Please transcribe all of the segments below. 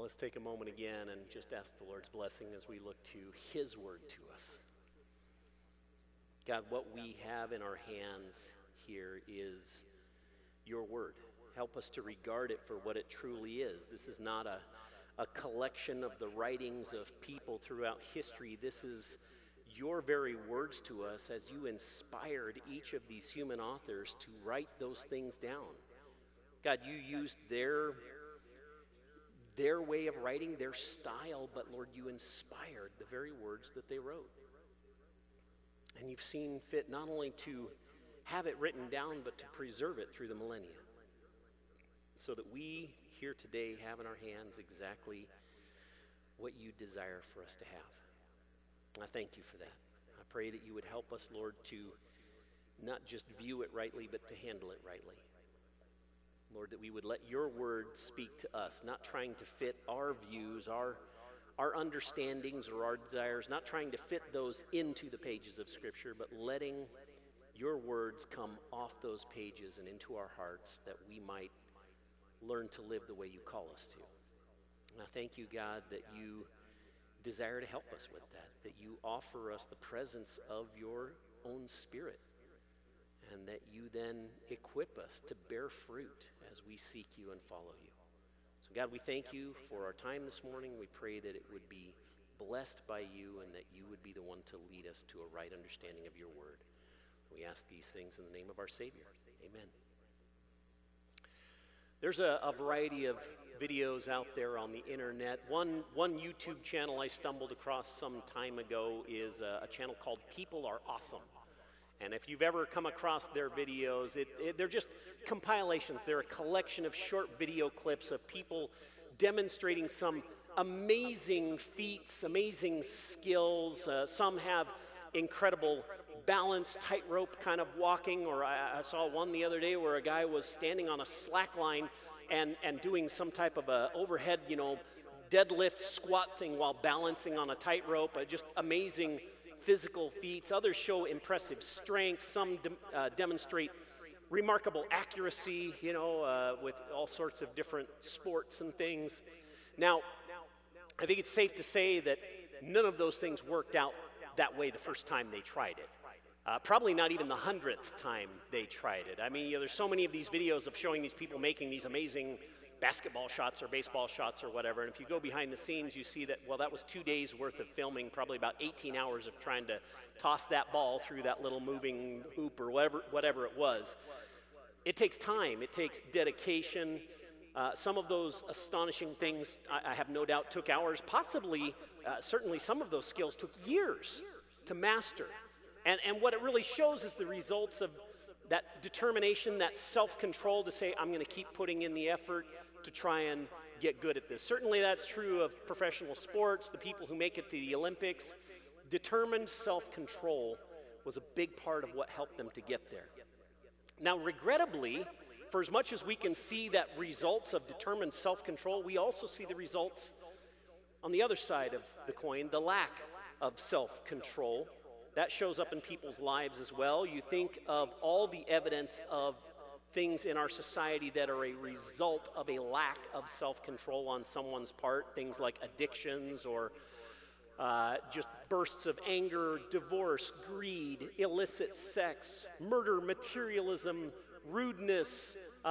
Let's take a moment again and just ask the Lord's blessing as we look to His word to us. God, what we have in our hands here is your word. Help us to regard it for what it truly is. This is not a collection of the writings of people throughout history. This is your very words to us as you inspired each of these human authors to write those things down. God, you used their way of writing, their style, but Lord, you inspired the very words that they wrote. And you've seen fit not only to have it written down, but to preserve it through the millennia, so that we here today have in our hands exactly what you desire for us to have. And I thank you for that. I pray that you would help us, Lord, to not just view it rightly, but to handle it rightly. Lord, that we would let your word speak to us, not trying to fit our views, our understandings or our desires, not trying to fit those into the pages of Scripture, but letting your words come off those pages and into our hearts that we might learn to live the way you call us to. And I thank you, God, that you desire to help us with that you offer us the presence of your own Spirit, and that you then equip us to bear fruit as we seek you and follow you. So God, we thank you for our time this morning. We pray that it would be blessed by you and that you would be the one to lead us to a right understanding of your word. We ask these things in the name of our Savior. Amen. There's a variety of videos out there on the internet. One YouTube channel I stumbled across some time ago is a channel called People Are Awesome. And if you've ever come across their videos, they're just compilations. They're a collection of short video clips of people demonstrating some amazing feats, amazing skills. Some have incredible balance, tightrope kind of walking, or I saw one the other day where a guy was standing on a slack line and doing some type of a overhead, deadlift squat thing while balancing on a tightrope. Just amazing physical feats. Others show impressive strength. Some demonstrate remarkable accuracy, with all sorts of different sports and things. Now, I think it's safe to say that none of those things worked out that way the first time they tried it. Probably not even the 100th time they tried it. I mean, there's so many of these videos of showing these people making these amazing basketball shots or baseball shots or whatever, and if you go behind the scenes, you see that, well, that was 2 days worth of filming, probably about 18 hours of trying to toss that ball through that little moving hoop or whatever it was. It takes time. It takes dedication. Some of those astonishing things, I have no doubt, took hours. Possibly, certainly some of those skills took years to master. And what it really shows is the results of that determination, that self-control to say, I'm going to keep putting in the effort to try and get good at this. Certainly that's true of professional sports, the people who make it to the Olympics. Determined self-control was a big part of what helped them to get there. Now, regrettably, for as much as we can see that results of determined self-control, we also see the results on the other side of the coin, the lack of self-control. That shows up in people's lives as well. You think of all the evidence of things in our society that are a result of a lack of self-control on someone's part, things like addictions or just bursts of anger, divorce, greed, illicit sex, murder, materialism, rudeness,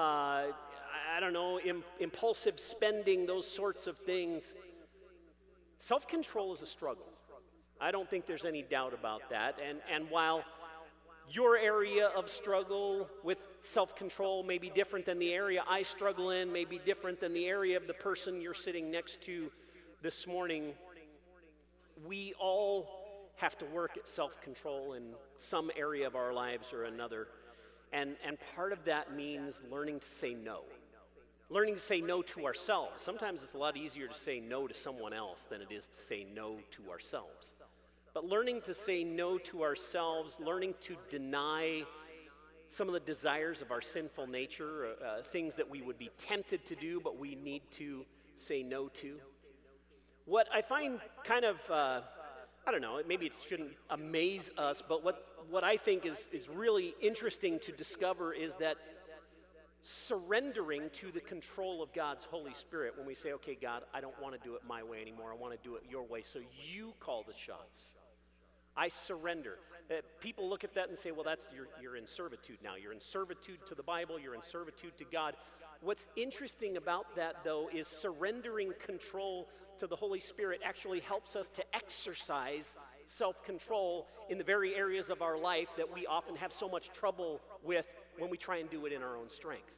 impulsive spending, those sorts of things. Self-control is a struggle. I don't think there's any doubt about that. And while your area of struggle with self-control may be different than the area I struggle in, may be different than the area of the person you're sitting next to this morning, we all have to work at self-control in some area of our lives or another. And part of that means learning to say no. Learning to say no to ourselves. Sometimes it's a lot easier to say no to someone else than it is to say no to ourselves. But learning to say no to ourselves, learning to deny some of the desires of our sinful nature, things that we would be tempted to do, but we need to say no to. What I find kind of, maybe it shouldn't amaze us, but what I think is really interesting to discover is that surrendering to the control of God's Holy Spirit when we say, okay, God, I don't want to do it my way anymore. I want to do it your way, so you call the shots. I surrender. People look at that and say, well, you're in servitude now. You're in servitude to the Bible. You're in servitude to God. What's interesting about that, though, is surrendering control to the Holy Spirit actually helps us to exercise self-control in the very areas of our life that we often have so much trouble with when we try and do it in our own strength.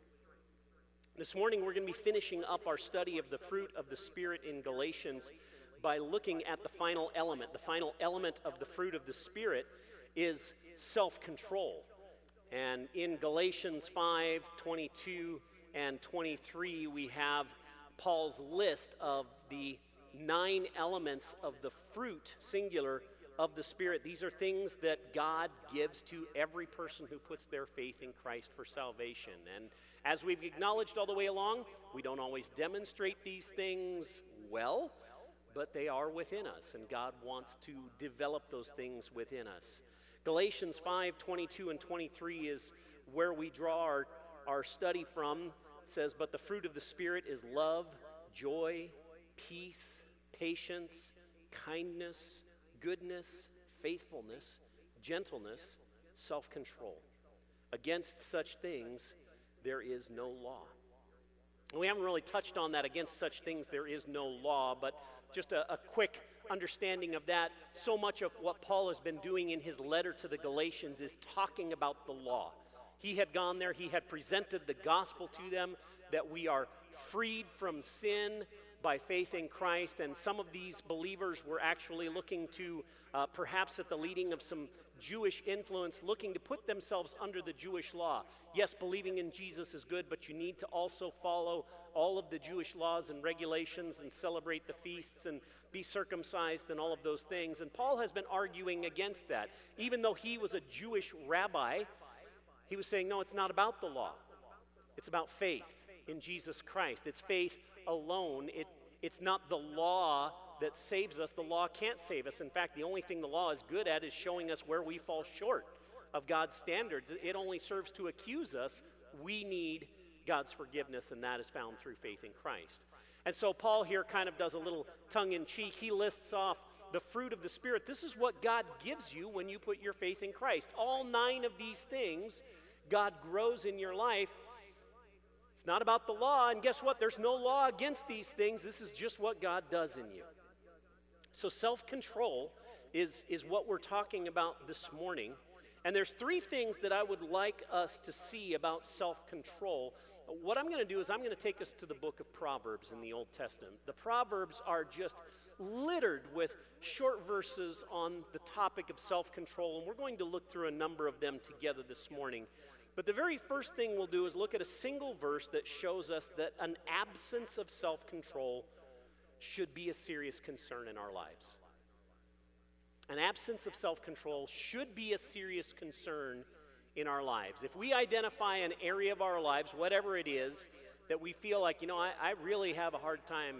This morning, we're going to be finishing up our study of the fruit of the Spirit in Galatians by looking at the final element. The final element of the fruit of the Spirit is self-control. And in Galatians 5:22 and 23, we have Paul's list of the 9 elements of the fruit, singular, of the Spirit. These are things that God gives to every person who puts their faith in Christ for salvation. And as we've acknowledged all the way along, we don't always demonstrate these things well, but they are within us, and God wants to develop those things within us. Galatians 5:22 and 23 is where we draw our study from. It says, but the fruit of the Spirit is love, joy, peace, patience, kindness, goodness, faithfulness, gentleness, self-control. Against such things there is no law. And we haven't really touched on that. Against such things there is no law, but just a quick understanding of that. So much of what Paul has been doing in his letter to the Galatians is talking about the law. He had gone there, he had presented the gospel to them, that we are freed from sin by faith in Christ, and some of these believers were actually looking to, perhaps at the leading of some Jewish influence, looking to put themselves under the Jewish law. Yes, believing in Jesus is good, but you need to also follow all of the Jewish laws and regulations and celebrate the feasts and be circumcised and all of those things. And Paul has been arguing against that. Even though he was a Jewish rabbi, he was saying, no, it's not about the law. It's about faith in Jesus Christ. It's faith alone. It's not the law that saves us. The law can't save us. In fact, the only thing the law is good at is showing us where we fall short of God's standards. It only serves to accuse us. We need God's forgiveness, and that is found through faith in Christ. And so Paul here kind of does a little tongue-in-cheek. He lists off the fruit of the Spirit. This is what God gives you when you put your faith in Christ. All 9 of these things God grows in your life. It's not about the law, and guess what? There's no law against these things. This is just what God does in you. So self-control is what we're talking about this morning. And there's 3 things that I would like us to see about self-control. What I'm going to do is I'm going to take us to the book of Proverbs in the Old Testament. The Proverbs are just littered with short verses on the topic of self-control, and we're going to look through a number of them together this morning. But the very first thing we'll do is look at a single verse that shows us that an absence of self-control should be a serious concern in our lives. An absence of self-control should be a serious concern in our lives. If we identify an area of our lives, whatever it is, that we feel like, I really have a hard time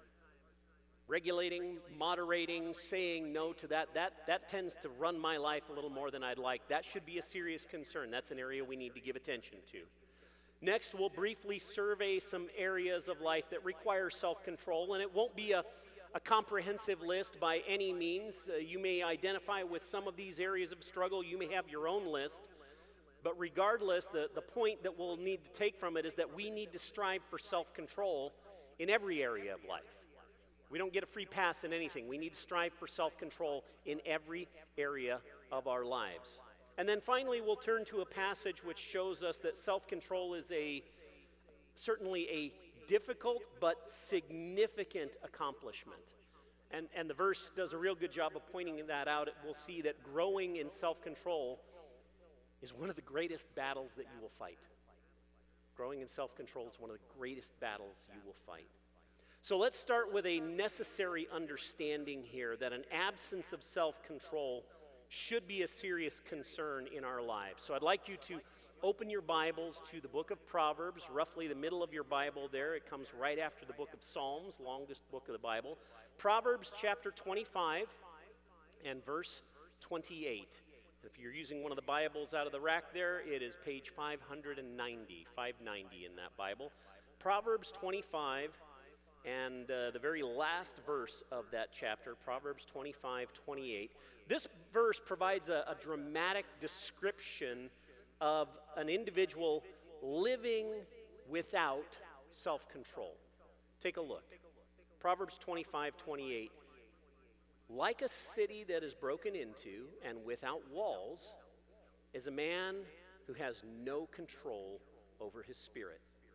regulating, moderating, saying no to that tends to run my life a little more than I'd like. That should be a serious concern. That's an area we need to give attention to. Next, we'll briefly survey some areas of life that require self-control, and it won't be a comprehensive list by any means. You may identify with some of these areas of struggle. You may have your own list. But regardless, the point that we'll need to take from it is that we need to strive for self-control in every area of life. We don't get a free pass in anything. We need to strive for self-control in every area of our lives. And then finally, we'll turn to a passage which shows us that self-control is certainly a difficult but significant accomplishment. And the verse does a real good job of pointing that out. We'll see that growing in self-control is one of the greatest battles that you will fight. Growing in self-control is one of the greatest battles you will fight. So let's start with a necessary understanding here that an absence of self-control should be a serious concern in our lives. So I'd like you to open your Bibles to the book of Proverbs, roughly the middle of your Bible there. It comes right after the book of Psalms, longest book of the Bible. Proverbs chapter 25 and verse 28. If you're using one of the Bibles out of the rack there, it is page 590 in that Bible. Proverbs 25, and the very last verse of that chapter, Proverbs 25:28. This verse provides a dramatic description of an individual living without self-control. Take a look. Proverbs 25:28. Like a city that is broken into and without walls is a man who has no control over his spirit.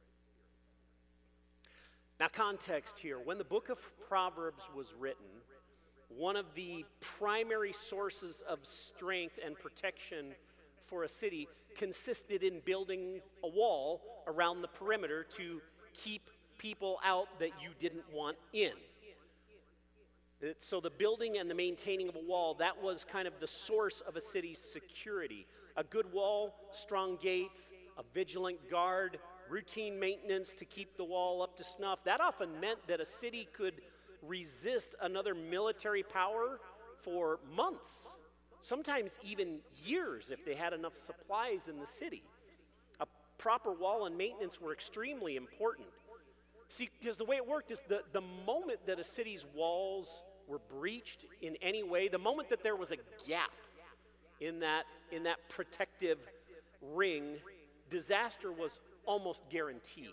Now, context here. When the book of Proverbs was written, one of the primary sources of strength and protection for a city consisted in building a wall around the perimeter to keep people out that you didn't want in. So the building and the maintaining of a wall, that was kind of the source of a city's security. A good wall, strong gates, a vigilant guard, routine maintenance to keep the wall up to snuff. That often meant that a city could resist another military power for months, sometimes even years if they had enough supplies in the city. A proper wall and maintenance were extremely important. See, because the way it worked is the moment that a city's walls were breached in any way, the moment that there was a gap in that protective ring, disaster was almost guaranteed.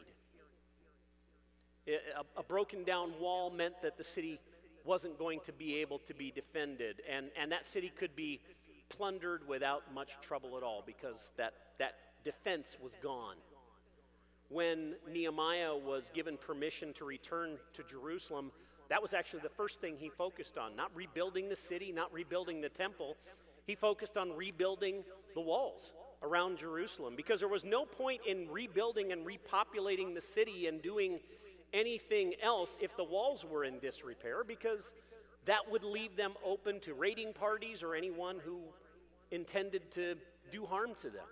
A broken down wall meant that the city wasn't going to be able to be defended, and that city could be plundered without much trouble at all because that defense was gone. When Nehemiah was given permission to return to Jerusalem, that was actually the first thing he focused on. Not rebuilding the city, not rebuilding the temple. He focused on rebuilding the walls around Jerusalem because there was no point in rebuilding and repopulating the city and doing anything else if the walls were in disrepair, because that would leave them open to raiding parties or anyone who intended to do harm to them.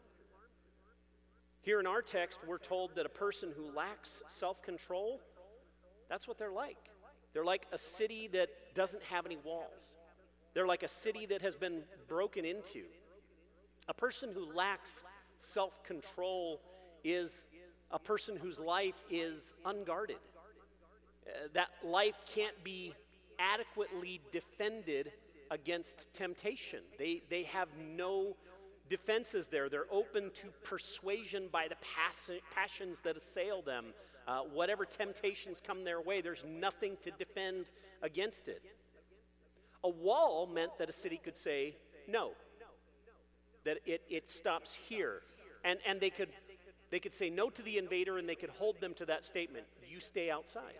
Here in our text, we're told that a person who lacks self-control, that's what they're like. They're like a city that doesn't have any walls. They're like a city that has been broken into. A person who lacks self-control is a person whose life is unguarded. That life can't be adequately defended against temptation. They have no defenses there. They're open to persuasion by the passions that assail them. Whatever temptations come their way, there's nothing to defend against it. A wall meant that a city could say no, that it stops here. And they could say no to the invader, and they could hold them to that statement, you stay outside.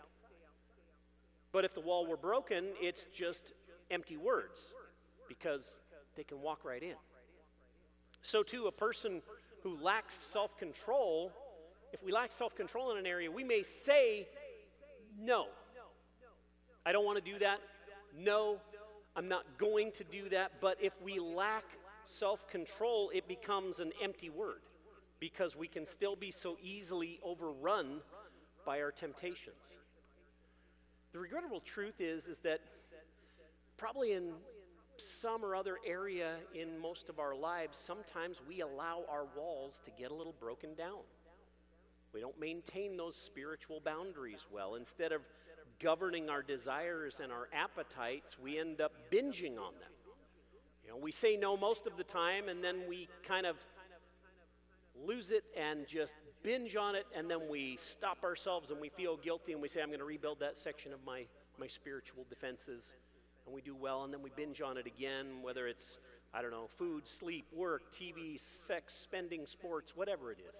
But if the wall were broken, it's just empty words, because they can walk right in. So too, a person who lacks self-control, if we lack self-control in an area, we may say, no, I don't want to do that. No, I'm not going to do that. But if we lack self-control, it becomes an empty word, because we can still be so easily overrun by our temptations. The regrettable truth is that probably in some or other area in most of our lives, sometimes we allow our walls to get a little broken down. We don't maintain those spiritual boundaries well. Instead of governing our desires and our appetites, we end up binging on them. We say no most of the time, and then we kind of lose it and just binge on it, and then we stop ourselves and we feel guilty and we say, I'm going to rebuild that section of my spiritual defenses, and we do well, and then we binge on it again, whether it's, food, sleep, work, TV, sex, spending, sports, whatever it is.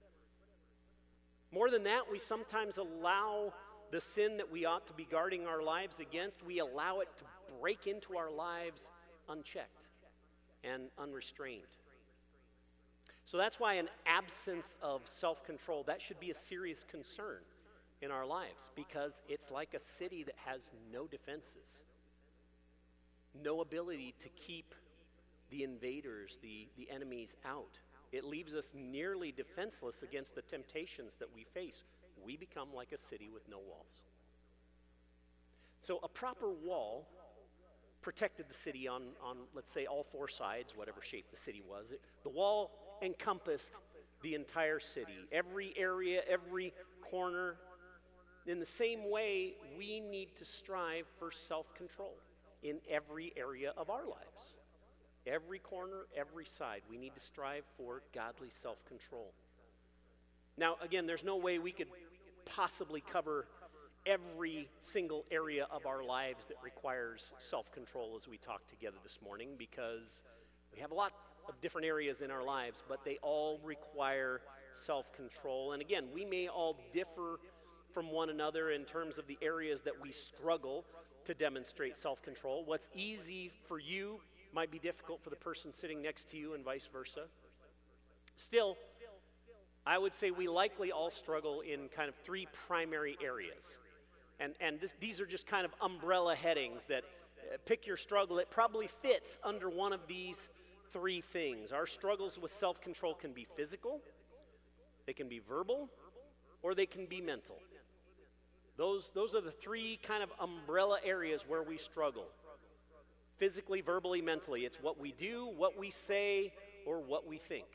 More than that, we sometimes allow the sin that we ought to be guarding our lives against, we allow it to break into our lives unchecked and unrestrained. So that's why an absence of self-control, that should be a serious concern in our lives, because it's like a city that has no defenses, no ability to keep the invaders, the enemies out. It leaves us nearly defenseless against the temptations that we face. We become like a city with no walls. So a proper wall protected the city on let's say, all four sides, whatever shape the city was. The wall encompassed the entire city, every area, every corner. In the same way, we need to strive for self-control in every area of our lives. Every corner, every side, we need to strive for godly self-control. Now, again, there's no way we could possibly cover every single area of our lives that requires self-control as we talk together this morning, because we have a lot of different areas in our lives, but they all require self-control. And again, we may all differ from one another in terms of the areas that we struggle to demonstrate self-control. What's easy for you might be difficult for the person sitting next to you, and vice versa. Still, I would say we likely all struggle in kind of three primary areas. And these are just kind of umbrella headings that pick your struggle. It probably fits under one of these three things. Our struggles with self-control can be physical, they can be verbal, or they can be mental. Those are the three kind of umbrella areas where we struggle. Physically, verbally, mentally. It's what we do, what we say, or what we think.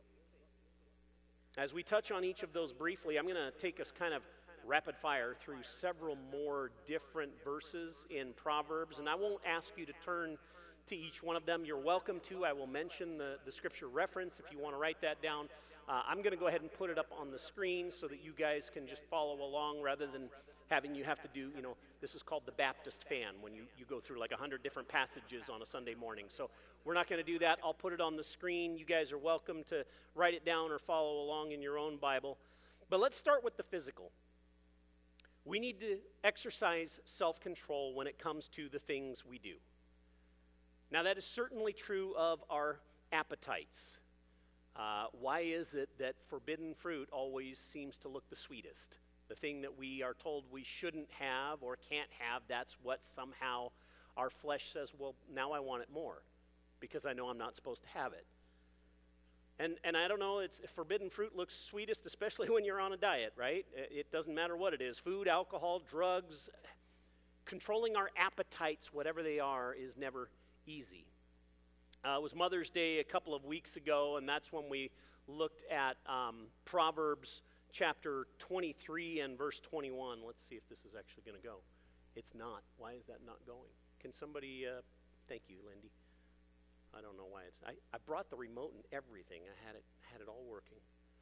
As we touch on each of those briefly, I'm going to take us kind of rapid fire through several more different verses in Proverbs, and I won't ask you to turn to each one of them. You're welcome to. I will mention the scripture reference if you want to write that down. I'm going to go ahead and put it up on the screen so that you guys can just follow along rather than having you have to do, this is called the Baptist fan, when you go through like 100 different passages on a Sunday morning. So we're not going to do that. I'll put it on the screen. You guys are welcome to write it down or follow along in your own Bible. But let's start with the physical. We need to exercise self-control when it comes to the things we do. Now, that is certainly true of our appetites. Why is it that forbidden fruit always seems to look the sweetest? The thing that we are told we shouldn't have or can't have, that's what somehow our flesh says, well, now I want it more because I know I'm not supposed to have it. And I don't know, forbidden fruit looks sweetest, especially when you're on a diet, right? It doesn't matter what it is, food, alcohol, drugs. Controlling our appetites, whatever they are, is never easy. It was Mother's Day a couple of weeks ago, and that's when we looked at Proverbs chapter 23 and verse 21. Let's see if this is actually going to go. It's not. Why is that not going? Can somebody, thank you, Lindy. I don't know why it's, I brought the remote and everything. I had it all working.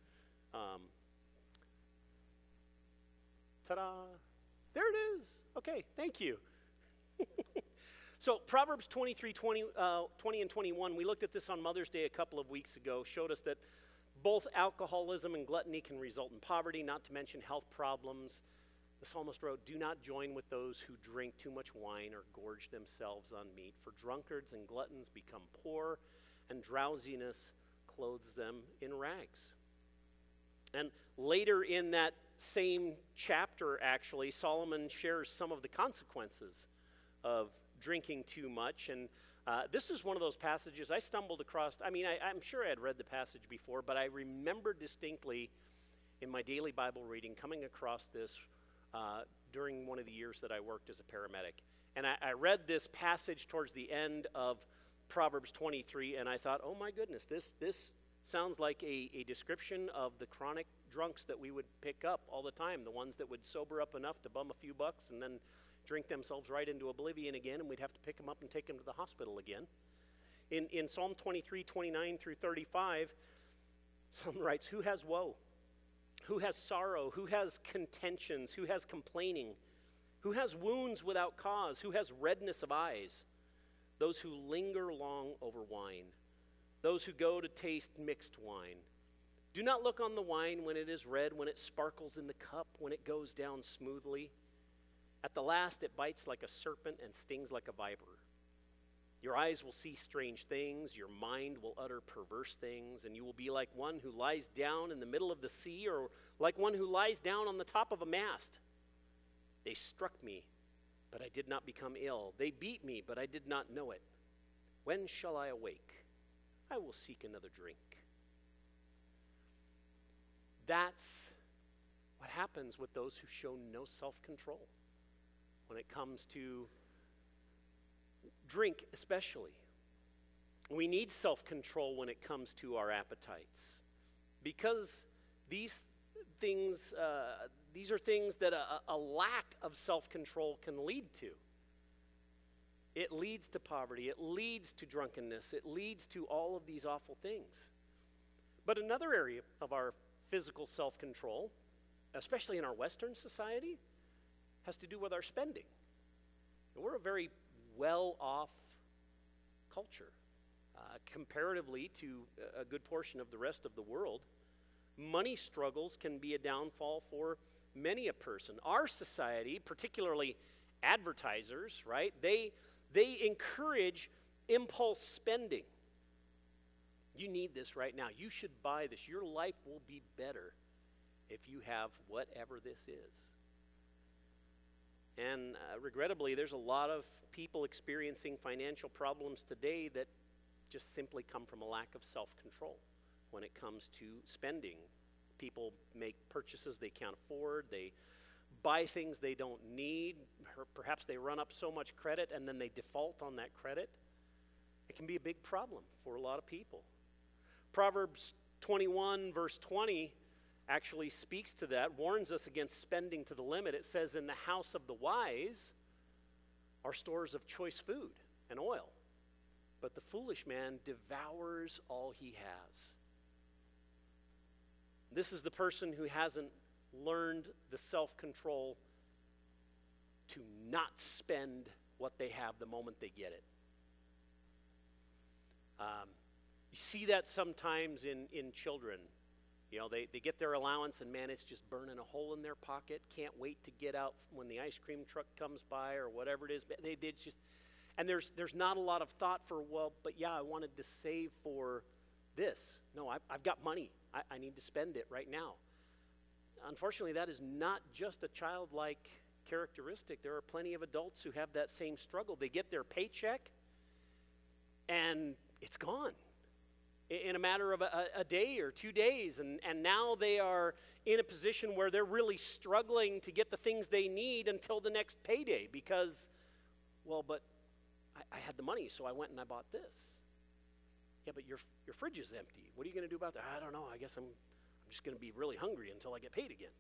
Ta-da. There it is. Okay, thank you. So Proverbs 23, 20 and 21, we looked at this on Mother's Day a couple of weeks ago, showed us that both alcoholism and gluttony can result in poverty, not to mention health problems. The psalmist wrote, "Do not join with those who drink too much wine or gorge themselves on meat, for drunkards and gluttons become poor, and drowsiness clothes them in rags." And later in that same chapter, actually, Solomon shares some of the consequences of drinking too much. And this is one of those passages I stumbled across. I'm sure I had read the passage before, but I remember distinctly in my daily Bible reading coming across this during one of the years that I worked as a paramedic. And I read this passage towards the end of Proverbs 23, and I thought, oh my goodness, this sounds like a description of the chronic drunks that we would pick up all the time, the ones that would sober up enough to bum a few bucks and then drink themselves right into oblivion again, and we'd have to pick them up and take them to the hospital again. In Psalm 23, 29 through 35, Solomon writes, "Who has woe? Who has sorrow? Who has contentions? Who has complaining? Who has wounds without cause? Who has redness of eyes? Those who linger long over wine, those who go to taste mixed wine. Do not look on the wine when it is red, when it sparkles in the cup, when it goes down smoothly. At the last it bites like a serpent and stings like a viper. Your eyes will see strange things, your mind will utter perverse things, and you will be like one who lies down in the middle of the sea, or like one who lies down on the top of a mast. They struck me, but I did not become ill. They beat me, but I did not know it. When shall I awake? I will seek another drink." That's what happens with those who show no self-control when it comes to Drink especially. We need self-control when it comes to our appetites, because these are things that a lack of self-control can lead to. It leads to poverty. It leads to drunkenness. It leads to all of these awful things. But another area of our physical self-control, especially in our Western society, has to do with our spending. And we're a very well-off culture comparatively to a good portion of the rest of the world. Money struggles can be a downfall for many a person. Our society, particularly advertisers, right? They encourage impulse spending. You need this right now. You should buy this. Your life will be better if you have whatever this is. And regrettably, there's a lot of people experiencing financial problems today that just simply come from a lack of self-control when it comes to spending. People make purchases they can't afford. They buy things they don't need. Perhaps they run up so much credit and then they default on that credit. It can be a big problem for a lot of people. Proverbs 21 verse 20 actually speaks to that, warns us against spending to the limit. It says, "In the house of the wise are stores of choice food and oil, but the foolish man devours all he has." This is the person who hasn't learned the self-control to not spend what they have the moment they get it. You see that sometimes in children. You know, they get their allowance and man, it's just burning a hole in their pocket. Can't wait to get out when the ice cream truck comes by or whatever it is. And there's not a lot of thought for, well, but yeah, I wanted to save for this. No, I've got money. I need to spend it right now. Unfortunately, that is not just a childlike characteristic. There are plenty of adults who have that same struggle. They get their paycheck and it's gone in a matter of a day or 2 days. And now they are in a position where they're really struggling to get the things they need until the next payday because, well, but I had the money, so I went and I bought this. Yeah, but your fridge is empty. What are you going to do about that? I don't know. I guess I'm just going to be really hungry until I get paid again.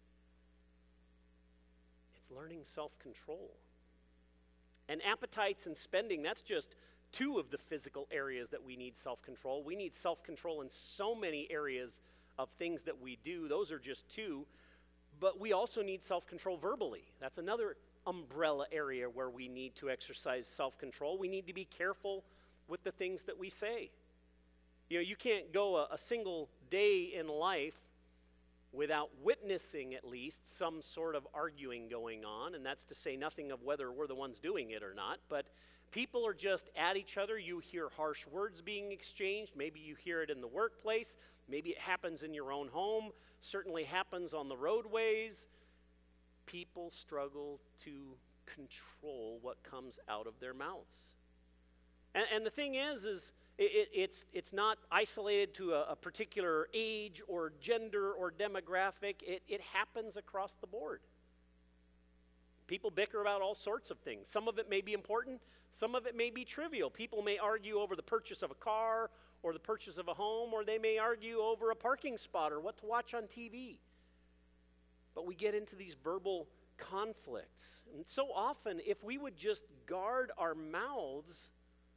It's learning self-control. And appetites and spending, that's just two of the physical areas that we need self-control. We need self-control in so many areas of things that we do. Those are just two. But we also need self-control verbally. That's another umbrella area where we need to exercise self-control. We need to be careful with the things that we say. You know, you can't go a single day in life without witnessing at least some sort of arguing going on, and that's to say nothing of whether we're the ones doing it or not, but people are just at each other. You hear harsh words being exchanged. Maybe you hear it in the workplace. Maybe it happens in your own home. Certainly happens on the roadways. People struggle to control what comes out of their mouths. And the thing is it's not isolated to a particular age or gender or demographic. It happens across the board. People bicker about all sorts of things. Some of it may be important. Some of it may be trivial. People may argue over the purchase of a car or the purchase of a home, or they may argue over a parking spot or what to watch on TV. But we get into these verbal conflicts. And so often, if we would just guard our mouths,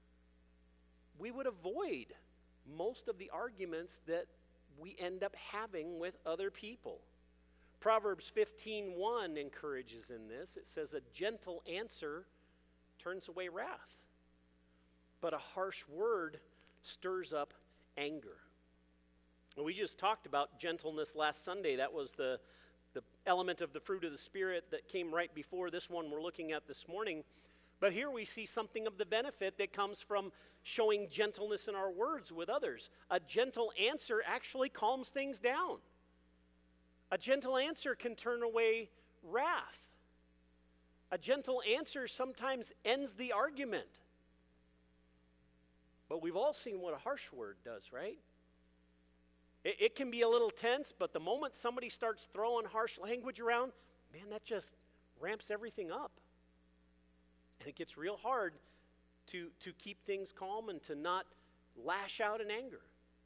we would avoid most of the arguments that we end up having with other people. Proverbs 15:1 encourages in this. It says, "A gentle answer turns away wrath, but a harsh word stirs up anger." And we just talked about gentleness last Sunday. That was the element of the fruit of the Spirit that came right before this one we're looking at this morning. But here we see something of the benefit that comes from showing gentleness in our words with others. A gentle answer actually calms things down. A gentle answer can turn away wrath. A gentle answer sometimes ends the argument. But we've all seen what a harsh word does, right? It can be a little tense, but the moment somebody starts throwing harsh language around, man, that just ramps everything up. And it gets real hard to keep things calm and to not lash out in anger.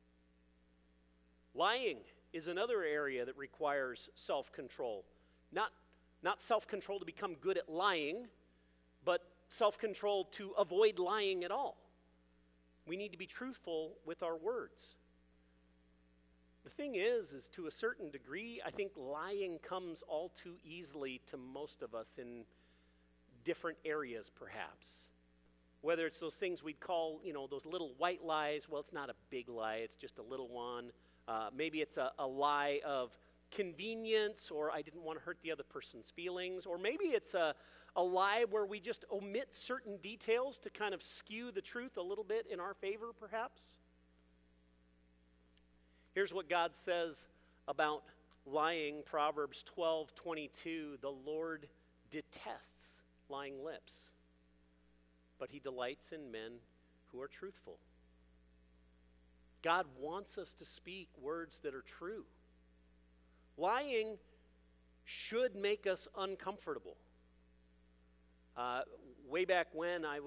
Lying is another area that requires self-control. Not self-control to become good at lying, but self-control to avoid lying at all. We need to be truthful with our words. The thing is to a certain degree, I think lying comes all too easily to most of us in different areas, perhaps. Whether it's those things we'd call, those little white lies. Well, it's not a big lie, it's just a little one. Maybe it's a lie of convenience, or I didn't want to hurt the other person's feelings. Or maybe it's a lie where we just omit certain details to kind of skew the truth a little bit in our favor, perhaps. Here's what God says about lying, Proverbs 12:22. The Lord detests lying lips, but he delights in men who are truthful. God wants us to speak words that are true. Lying should make us uncomfortable. Way back when I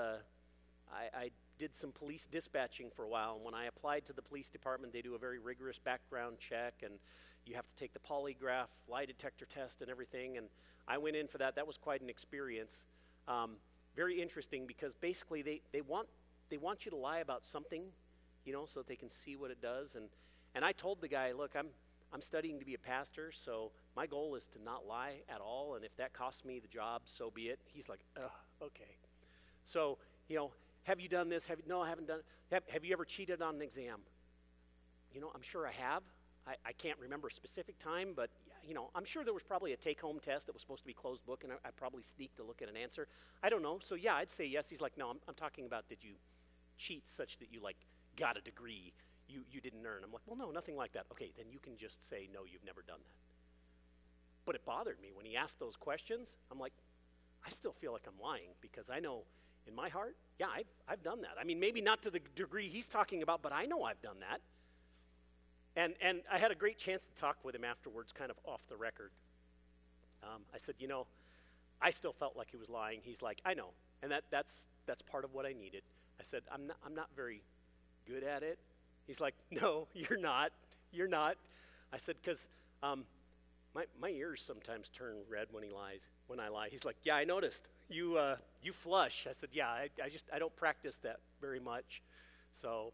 did some police dispatching for a while, and when I applied to the police department, they do a very rigorous background check, and you have to take the polygraph, lie detector test, and everything, and I went in for that. That was quite an experience. Very interesting, because basically they want you to lie about something, so that they can see what it does, and I told the guy, look, I'm studying to be a pastor, so my goal is to not lie at all, and if that costs me the job, so be it. He's like, okay. So, have you done this? No, I haven't done it. Have you ever cheated on an exam? I'm sure I have. I can't remember a specific time, but, I'm sure there was probably a take-home test that was supposed to be closed book, and I probably sneaked to look at an answer. I don't know. So, yeah, I'd say yes. He's like, no, I'm talking about, did you cheat such that you, got a degree you didn't earn? I'm like, well, no, nothing like that. Okay, then you can just say, no, you've never done that. But it bothered me when he asked those questions. I'm like, I still feel like I'm lying, because I know in my heart, yeah, I've done that. I mean, maybe not to the degree he's talking about, but I know I've done that. And I had a great chance to talk with him afterwards, kind of off the record. I said, I still felt like he was lying. He's like, I know, and that's part of what I needed. I said, I'm not very good at it. He's like, no, you're not. You're not. I said, because my ears sometimes turn red when I lie. He's like, yeah, I noticed. You flush. I said, yeah, I don't practice that very much. So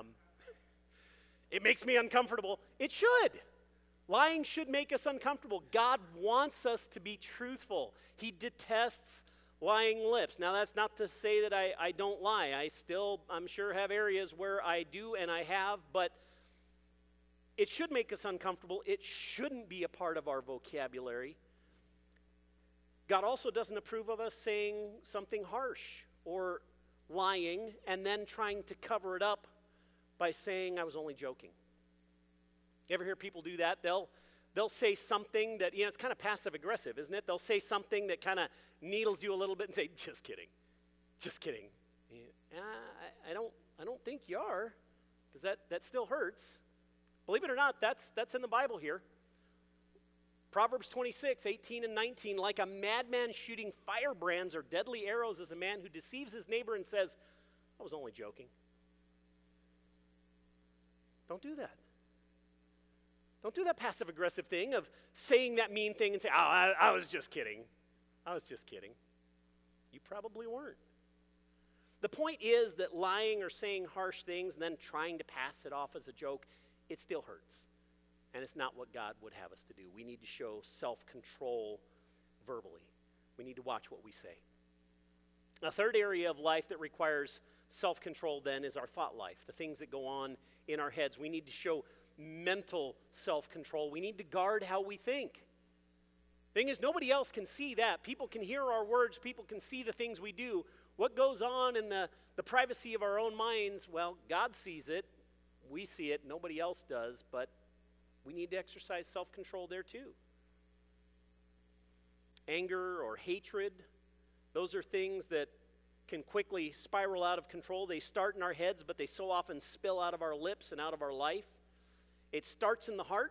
it makes me uncomfortable. It should. Lying should make us uncomfortable. God wants us to be truthful. He detests lying lips. Now, that's not to say that I don't lie. I still, I'm sure, have areas where I do and I have, but it should make us uncomfortable. It shouldn't be a part of our vocabulary. God also doesn't approve of us saying something harsh or lying and then trying to cover it up by saying I was only joking. You ever hear people do that? They'll say something that, it's kind of passive aggressive, isn't it? They'll say something that kind of needles you a little bit and say, just kidding. Just kidding. Yeah, I don't think you are, because that still hurts. Believe it or not, that's in the Bible here. Proverbs 26:18 and 19, like a madman shooting firebrands or deadly arrows is a man who deceives his neighbor and says, I was only joking. Don't do that. Don't do that passive-aggressive thing of saying that mean thing and say, I was just kidding. I was just kidding. You probably weren't. The point is that lying or saying harsh things and then trying to pass it off as a joke, it still hurts. And it's not what God would have us to do. We need to show self-control verbally. We need to watch what we say. A third area of life that requires self-control then is our thought life, the things that go on in our heads. We need to show mental self-control. We need to guard how we think. The thing is, nobody else can see that. People can hear our words. People can see the things we do. What goes on in the privacy of our own minds, well, God sees it. We see it. Nobody else does, but we need to exercise self-control there too. Anger or hatred, those are things that can quickly spiral out of control. They start in our heads, but they so often spill out of our lips and out of our life. It starts in the heart,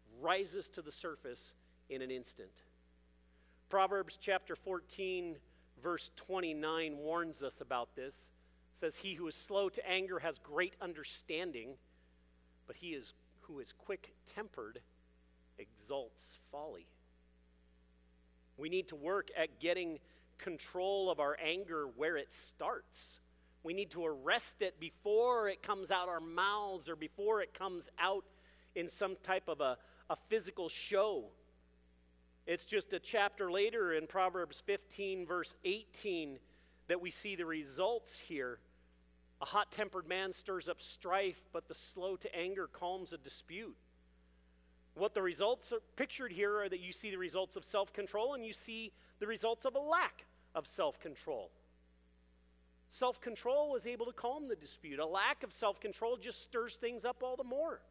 rises to the surface in an instant. Proverbs chapter 14, verse 29 warns us about this. It says, "He who is slow to anger has great understanding, but who is quick-tempered exalts folly." We need to work at getting control of our anger where it starts. We need to arrest it before it comes out our mouths or before it comes out in some type of a physical show. It's just a chapter later in Proverbs 15, verse 18, that we see the results here. "A hot-tempered man stirs up strife, but the slow to anger calms a dispute." What the results are pictured here are that you see the results of self-control and you see the results of a lack of self-control. Self-control is able to calm the dispute. A lack of self-control just stirs things up all the more.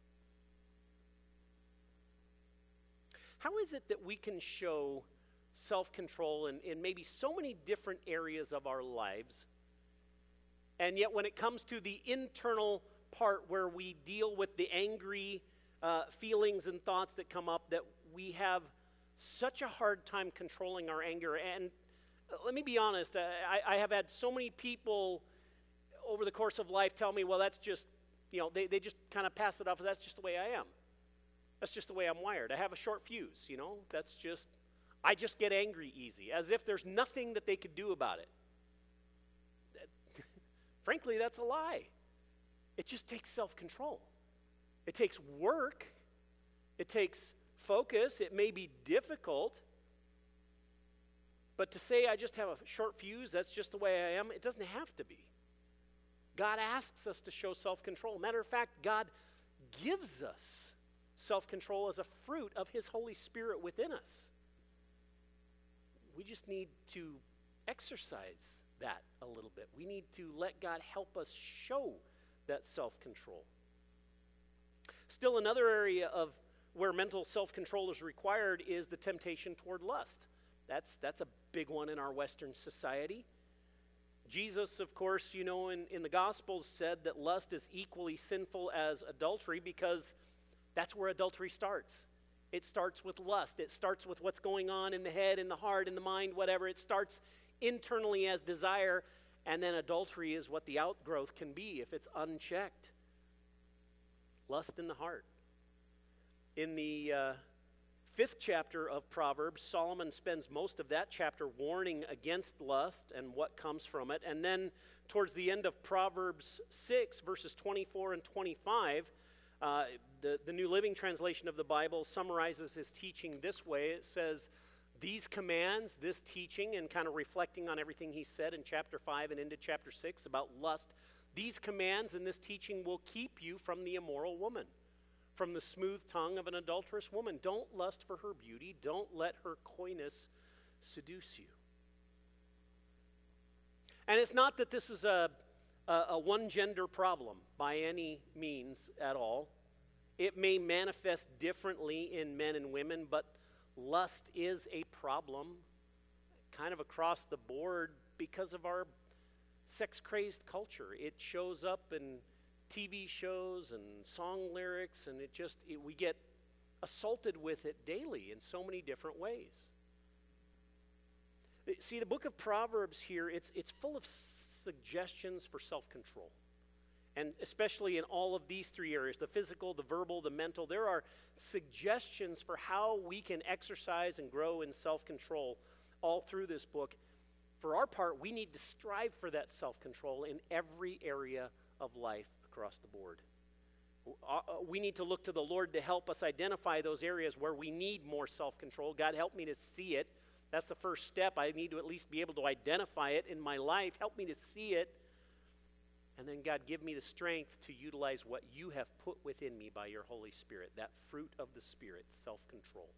How is it that we can show self-control in maybe so many different areas of our lives, and yet when it comes to the internal part where we deal with the angry feelings and thoughts that come up, that we have such a hard time controlling our anger? And let me be honest, I have had so many people over the course of life tell me, well, that's just, they just kind of pass it off as that's just the way I am. That's just the way I'm wired. I have a short fuse, I just get angry easy, as if there's nothing that they could do about it. Frankly, that's a lie. It just takes self-control. It takes work. It takes focus. It may be difficult. But to say I just have a short fuse, that's just the way I am, it doesn't have to be. God asks us to show self-control. Matter of fact, God gives us self-control as a fruit of His Holy Spirit within us. We just need to exercise that a little bit. We need to let God help us show that self-control. Still, another area of where mental self-control is required is the temptation toward lust. That's a big one in our Western society. Jesus, of course, in the Gospels said that lust is equally sinful as adultery, because that's where adultery starts. It starts with lust. It starts with what's going on in the head, in the heart, in the mind, whatever. It starts internally as desire, and then adultery is what the outgrowth can be if it's unchecked. Lust in the heart. In the 5th chapter of Proverbs, Solomon spends most of that chapter warning against lust and what comes from it. And then towards the end of Proverbs 6, verses 24 and 25, the New Living Translation of the Bible summarizes his teaching this way. It says, these commands, this teaching, and kind of reflecting on everything he said in chapter 5 and into chapter 6 about lust, these commands and this teaching will keep you from the immoral woman, from the smooth tongue of an adulterous woman. Don't lust for her beauty. Don't let her coyness seduce you. And it's not that this is a one-gender problem by any means at all. It may manifest differently in men and women, but lust is a problem kind of across the board because of our sex-crazed culture. It shows up in TV shows and song lyrics, and we get assaulted with it daily in so many different ways. See, the book of Proverbs here, it's full of suggestions for self-control. And especially in all of these three areas, the physical, the verbal, the mental, there are suggestions for how we can exercise and grow in self-control all through this book. For our part, we need to strive for that self-control in every area of life across the board. We need to look to the Lord to help us identify those areas where we need more self-control. God, help me to see it. That's the first step. I need to at least be able to identify it in my life. Help me to see it. And then, God, give me the strength to utilize what you have put within me by your Holy Spirit, that fruit of the Spirit, self-control.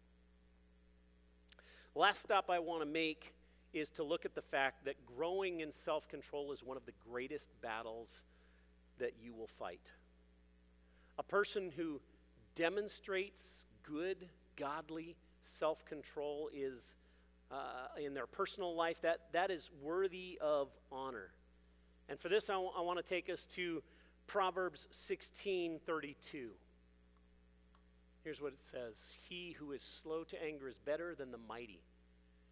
Last stop I want to make is to look at the fact that growing in self-control is one of the greatest battles that you will fight. A person who demonstrates good, godly self-control is, in their personal life, that is worthy of honor. And for this, I want to take us to Proverbs 16:32. Here's what it says. He who is slow to anger is better than the mighty,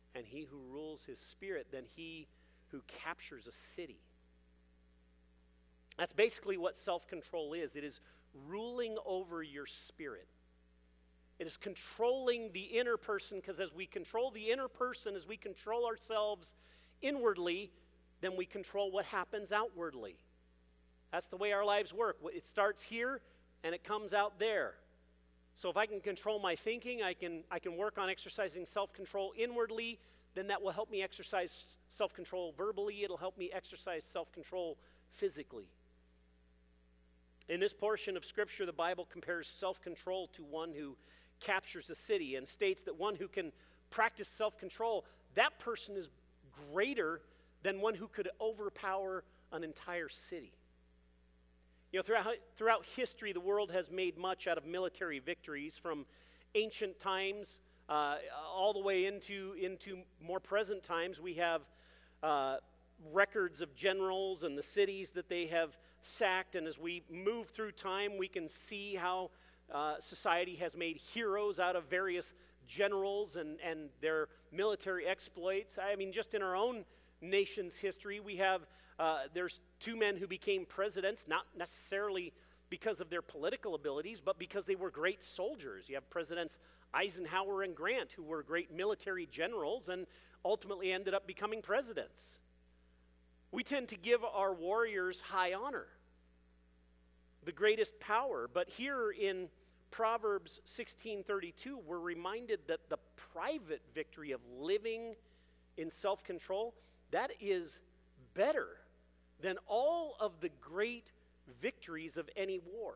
and he who rules his spirit than he who captures a city. That's basically what self-control is. It is ruling over your spirit. It is controlling the inner person, because as we control the inner person, as we control ourselves inwardly, then we control what happens outwardly. That's the way our lives work. It starts here and it comes out there. So if I can control my thinking, I can work on exercising self-control inwardly, then that will help me exercise self-control verbally. It'll help me exercise self-control physically. In this portion of Scripture, the Bible compares self-control to one who captures a city and states that one who can practice self-control, that person is greater than one who could overpower an entire city. You know, throughout history, the world has made much out of military victories, from ancient times all the way into more present times. We have records of generals and the cities that they have sacked, and as we move through time, we can see how society has made heroes out of various generals and their military exploits. I mean, just in our own nation's history, we have there's two men who became presidents, not necessarily because of their political abilities, but because they were great soldiers. You have Presidents Eisenhower and Grant, who were great military generals and ultimately ended up becoming presidents. We tend to give our warriors high honor, the greatest power. But here in Proverbs 16:32, we're reminded that the private victory of living in self-control, that is better than all of the great victories of any war.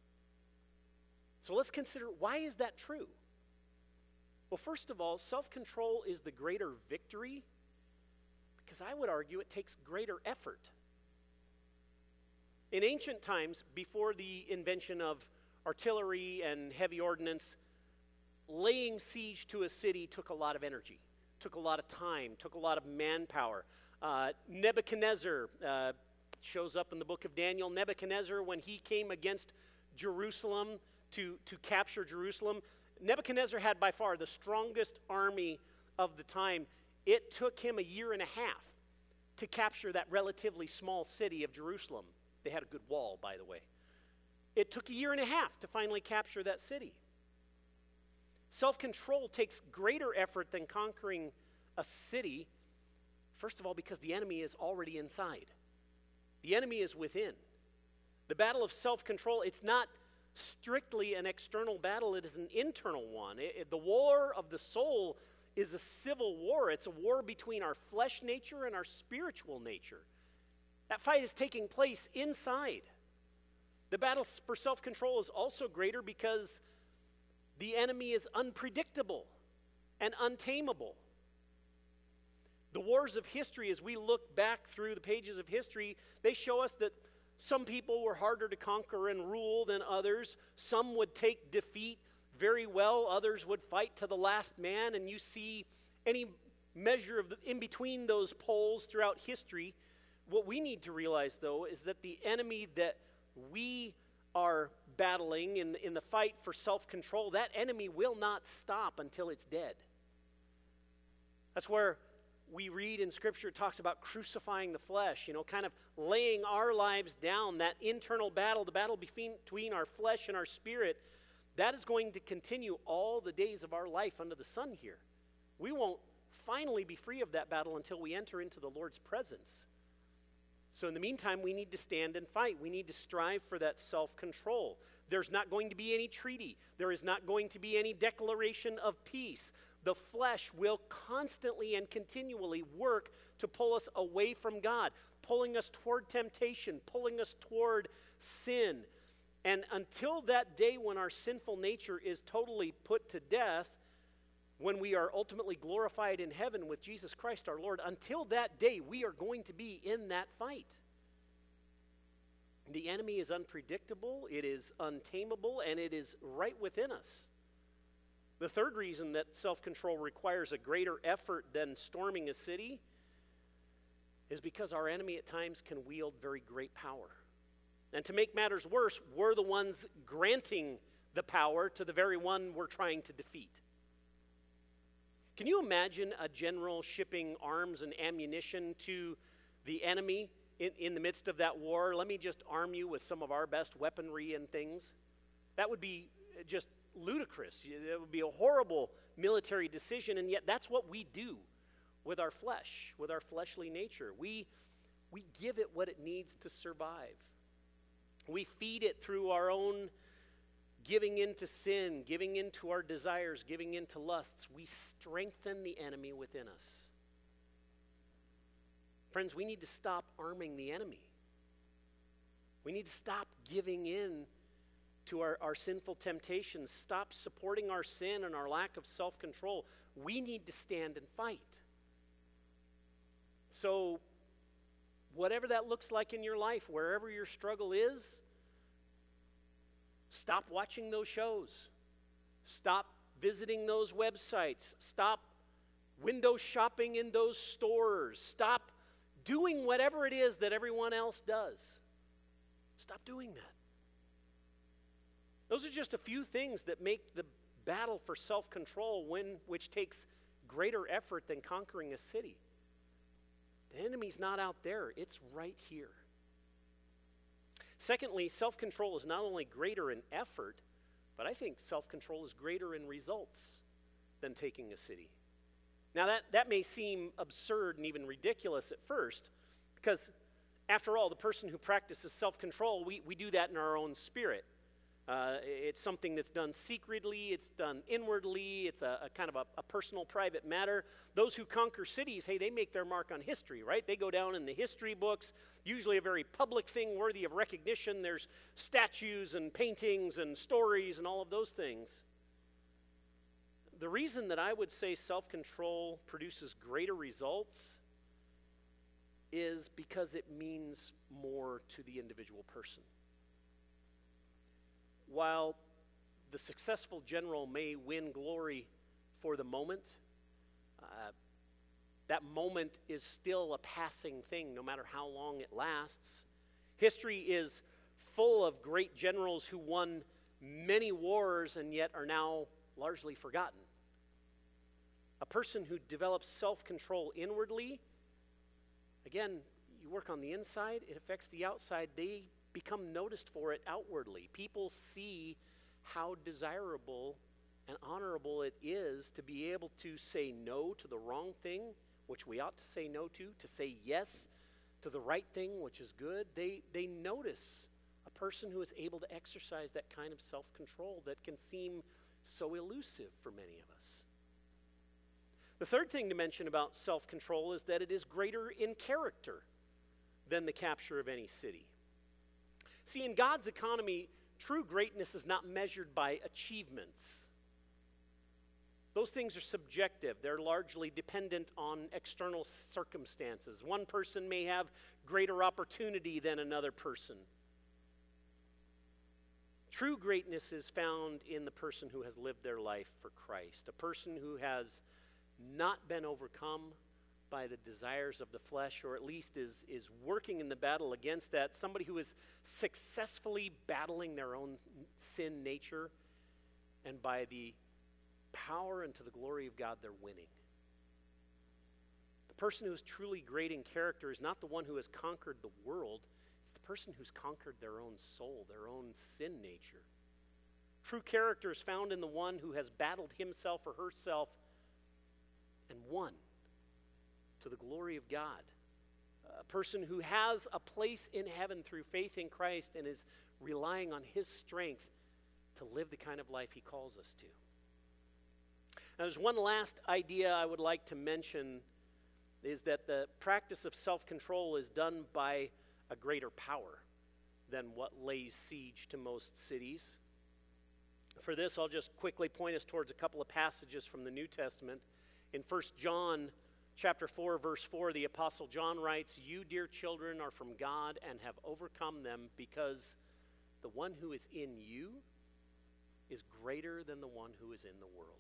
So let's consider, why is that true? Well, first of all, self-control is the greater victory because I would argue it takes greater effort. In ancient times, before the invention of artillery and heavy ordnance, laying siege to a city took a lot of energy, took a lot of time, took a lot of manpower. Nebuchadnezzar shows up in the book of Daniel. Nebuchadnezzar, when he came against Jerusalem to capture Jerusalem, Nebuchadnezzar had by far the strongest army of the time. It took him a year and a half to capture that relatively small city of Jerusalem. They had a good wall, by the way. It took a year and a half to finally capture that city. Self-control takes greater effort than conquering a city, first of all, because the enemy is already inside. The enemy is within. The battle of self-control, it's not strictly an external battle, it is an internal one. The war of the soul is a civil war. It's a war between our flesh nature and our spiritual nature. That fight is taking place inside. The battle for self-control is also greater because the enemy is unpredictable and untamable. The wars of history, as we look back through the pages of history, they show us that some people were harder to conquer and rule than others. Some would take defeat very well. Others would fight to the last man. And you see any measure of in between those poles throughout history. What we need to realize, though, is that the enemy that we are battling in the fight for self-control, that enemy will not stop until it's dead. That's where we read in Scripture, it talks about crucifying the flesh, kind of laying our lives down. That internal battle, the battle between our flesh and our spirit, that is going to continue all the days of our life under the sun here. We won't finally be free of that battle until we enter into the Lord's presence. So in the meantime, we need to stand and fight. We need to strive for that self-control. There's not going to be any treaty. There is not going to be any declaration of peace. The flesh will constantly and continually work to pull us away from God, pulling us toward temptation, pulling us toward sin. And until that day when our sinful nature is totally put to death, when we are ultimately glorified in heaven with Jesus Christ our Lord, until that day, we are going to be in that fight. The enemy is unpredictable, it is untamable, and it is right within us. The third reason that self-control requires a greater effort than storming a city is because our enemy at times can wield very great power. And to make matters worse, we're the ones granting the power to the very one we're trying to defeat. Can you imagine a general shipping arms and ammunition to the enemy in the midst of that war? Let me just arm you with some of our best weaponry and things. That would be just ludicrous. It would be a horrible military decision, and yet that's what we do with our flesh, with our fleshly nature. We give it what it needs to survive. We feed it through our own giving into sin, giving into our desires, giving into lusts. We strengthen the enemy within us. Friends, we need to stop arming the enemy. We need to stop giving in to our sinful temptations, stop supporting our sin and our lack of self-control. We need to stand and fight. So, whatever that looks like in your life, wherever your struggle is, stop watching those shows. Stop visiting those websites. Stop window shopping in those stores. Stop doing whatever it is that everyone else does. Stop doing that. Those are just a few things that make the battle for self-control, which takes greater effort than conquering a city. The enemy's not out there, it's right here. Secondly, self-control is not only greater in effort, but I think self-control is greater in results than taking a city. Now that may seem absurd and even ridiculous at first, because after all, the person who practices self-control, we do that in our own spirit. It's something that's done secretly, it's done inwardly, it's a kind of a personal, private matter. Those who conquer cities, hey, they make their mark on history, right? They go down in the history books, usually a very public thing worthy of recognition. There's statues and paintings and stories and all of those things. The reason that I would say self-control produces greater results is because it means more to the individual person. While the successful general may win glory for the moment, that moment is still a passing thing, no matter how long it lasts. History is full of great generals who won many wars and yet are now largely forgotten. A person who develops self-control inwardly, again, you work on the inside, it affects the outside. They become noticed for it outwardly. People see how desirable and honorable it is to be able to say no to the wrong thing, which we ought to say no to say yes to the right thing, which is good. They notice a person who is able to exercise that kind of self-control that can seem so elusive for many of us. The third thing to mention about self-control is that it is greater in character than the capture of any city. See, in God's economy, true greatness is not measured by achievements. Those things are subjective. They're largely dependent on external circumstances. One person may have greater opportunity than another person. True greatness is found in the person who has lived their life for Christ, a person who has not been overcome by the desires of the flesh, or at least is working in the battle against that, somebody who is successfully battling their own sin nature, and by the power and to the glory of God, they're winning. The person who is truly great in character is not the one who has conquered the world, it's the person who's conquered their own soul, their own sin nature. True character is found in the one who has battled himself or herself and won to the glory of God. A person who has a place in heaven through faith in Christ and is relying on his strength to live the kind of life he calls us to. Now, there's one last idea I would like to mention, is that the practice of self-control is done by a greater power than what lays siege to most cities. For this, I'll just quickly point us towards a couple of passages from the New Testament. In 1 John chapter 4, verse 4, the Apostle John writes, "You, dear children, are from God and have overcome them, because the one who is in you is greater than the one who is in the world."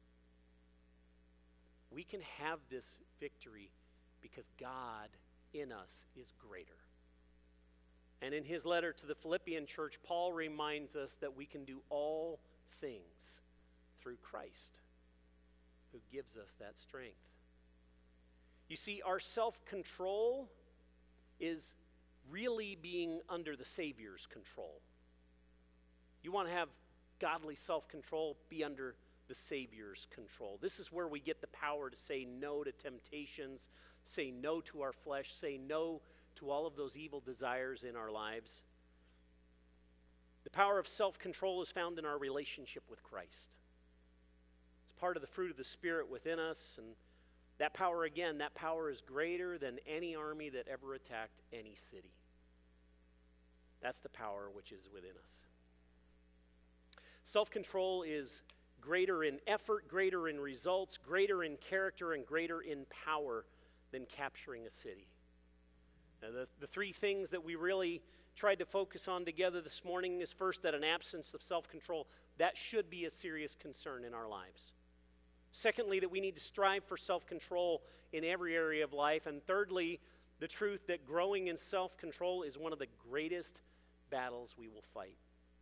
We can have this victory because God in us is greater. And in his letter to the Philippian church, Paul reminds us that we can do all things through Christ. who gives us that strength. You see, our self-control is really being under the Savior's control. You want to have godly self-control, be under the Savior's control. This is where we get the power to say no to temptations, say no to our flesh, say no to all of those evil desires in our lives. The power of self-control is found in our relationship with Christ. It's part of the fruit of the Spirit within us, and that power, again, that power is greater than any army that ever attacked any city. That's the power which is within us. Self-control is greater in effort, greater in results, greater in character, and greater in power than capturing a city. Now, the three things that we really tried to focus on together this morning is first, that an absence of self-control, that should be a serious concern in our lives. Secondly, that we need to strive for self-control in every area of life. And thirdly, the truth that growing in self-control is one of the greatest battles we will fight.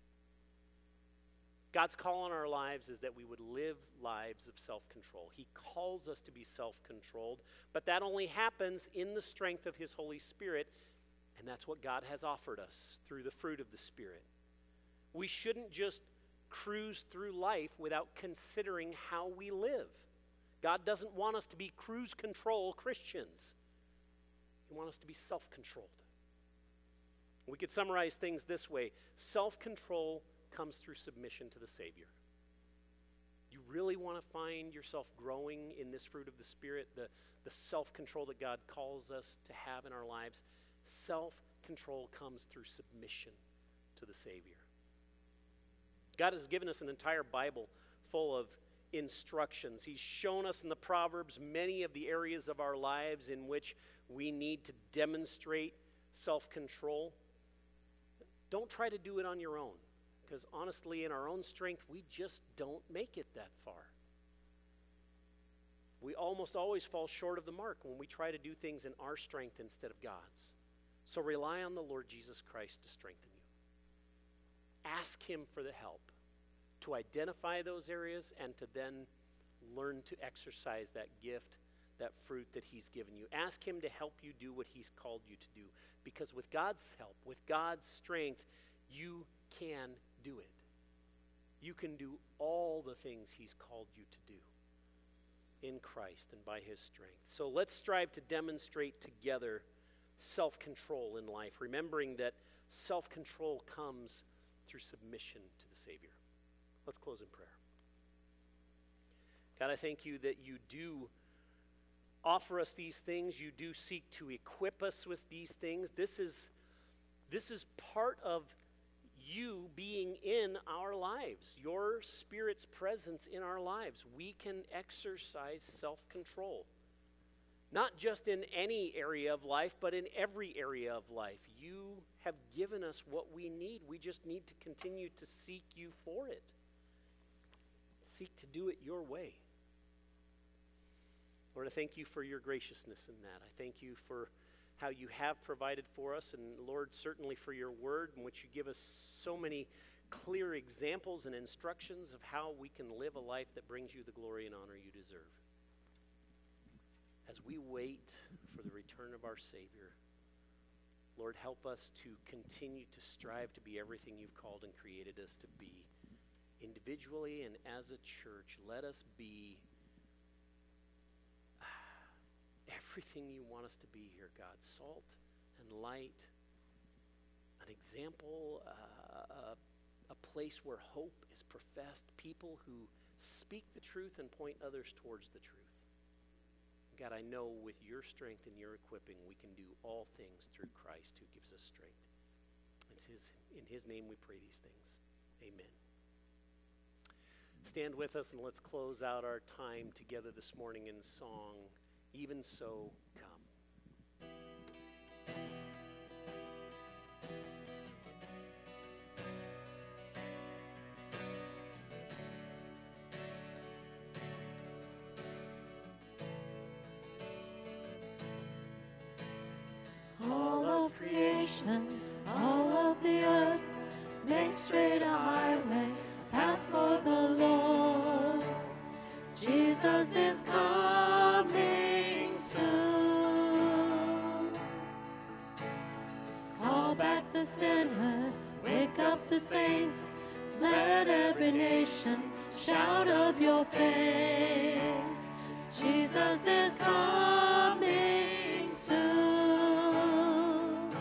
God's call on our lives is that we would live lives of self-control. He calls us to be self-controlled, but that only happens in the strength of His Holy Spirit, and that's what God has offered us through the fruit of the Spirit. We shouldn't just cruise through life without considering how we live. God doesn't want us to be cruise control Christians. He wants us to be self-controlled. We could summarize things this way. Self-control comes through submission to the Savior. You really want to find yourself growing in this fruit of the Spirit, the self-control that God calls us to have in our lives. Self-control comes through submission to the Savior. God has given us an entire Bible full of instructions. He's shown us in the Proverbs many of the areas of our lives in which we need to demonstrate self-control. Don't try to do it on your own, because honestly, in our own strength, we just don't make it that far. We almost always fall short of the mark when we try to do things in our strength instead of God's. So rely on the Lord Jesus Christ to strengthen you. Ask Him for the help to identify those areas and to then learn to exercise that gift, that fruit that He's given you. Ask Him to help you do what He's called you to do, because with God's help, with God's strength, you can do it. You can do all the things He's called you to do in Christ and by His strength. So let's strive to demonstrate together self-control in life, remembering that self-control comes through submission to the Savior. Let's close in prayer. God, I thank You that You do offer us these things. You do seek to equip us with these things. This is part of You being in our lives, Your Spirit's presence in our lives. We can exercise self-control, not just in any area of life, but in every area of life. You have given us what we need. We just need to continue to seek You for it. Seek to do it Your way. Lord, I thank You for Your graciousness in that. I thank You for how You have provided for us, and Lord, certainly for Your word, in which You give us so many clear examples and instructions of how we can live a life that brings You the glory and honor You deserve. As we wait for the return of our Savior, Lord, help us to continue to strive to be everything You've called and created us to be. Individually and as a church, let us be everything You want us to be here, God. Salt and light, an example, a place where hope is professed, people who speak the truth and point others towards the truth. God, I know with Your strength and Your equipping, we can do all things through Christ who gives us strength. It's in His name we pray these things. Amen. Stand with us and let's close out our time together this morning in song, Even So, Come. All of creation, all of the earth, make straight a highway, a path for the Lord. Jesus is the sinner, wake up the saints. Let every nation shout of your fame. Jesus is coming soon.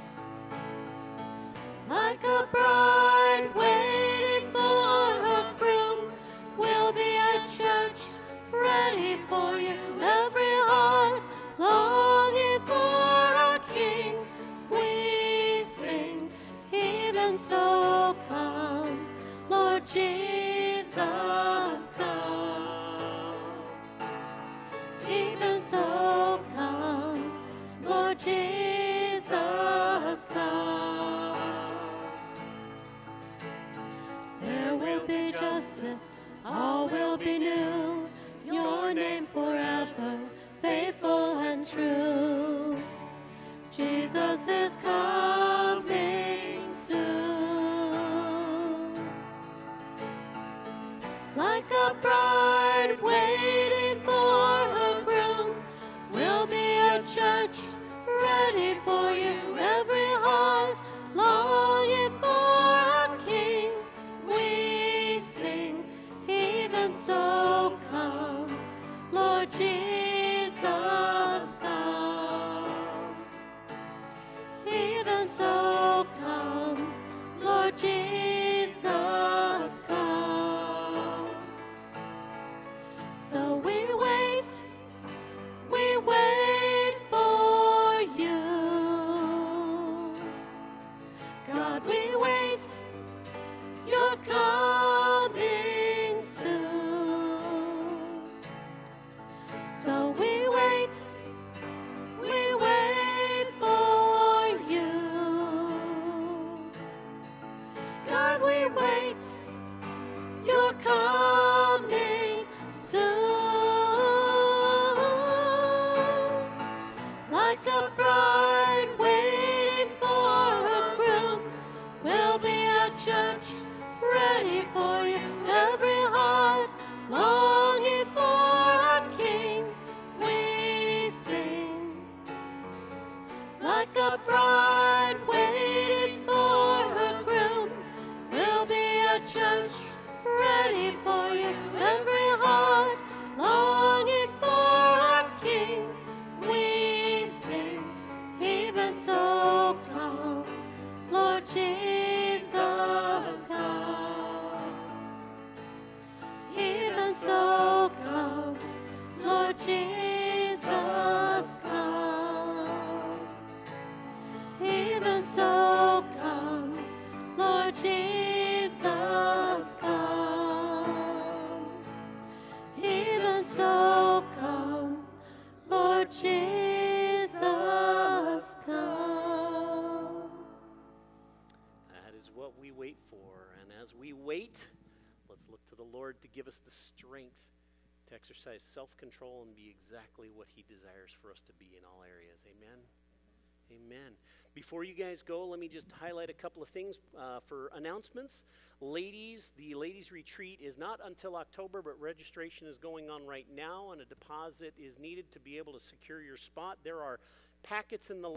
Like a bride waiting for her groom, will be a church ready for you. Every heart longing for our King, we sing, even so come, Lord Jesus, come. Even so come, Lord Jesus, come. There will be justice, all will be new, your name forever, faithful and true. Jesus is coming soon. Like a bride waiting for her groom, will be a church ready for you. Every heart longing for our King, we sing, even so come, Lord Jesus, come. Even so come, Lord Jesus, come. So we wait for you. God, we wait, you're coming soon. So we wait for you. God, we wait, you're coming soon. Like a bride waiting for her groom, will be a church ready for you. Every heart longing for our King, we sing. Like a bride waiting for her groom, will be a church ready for you. Every heart longing for our King, we sing. Even so come, Lord Jesus, come. Even so come, Lord Jesus, come. Even so come, Lord Jesus, come. Even so come, Lord Jesus, come. That is what we wait for. And as we wait, let's look to the Lord to give us the strength to exercise self-control and be exactly what he desires for us to be in all areas. Amen? Amen. Before you guys go, let me just highlight a couple of things for announcements. Ladies, the ladies' retreat is not until October, but registration is going on right now, and a deposit is needed to be able to secure your spot. There are packets in the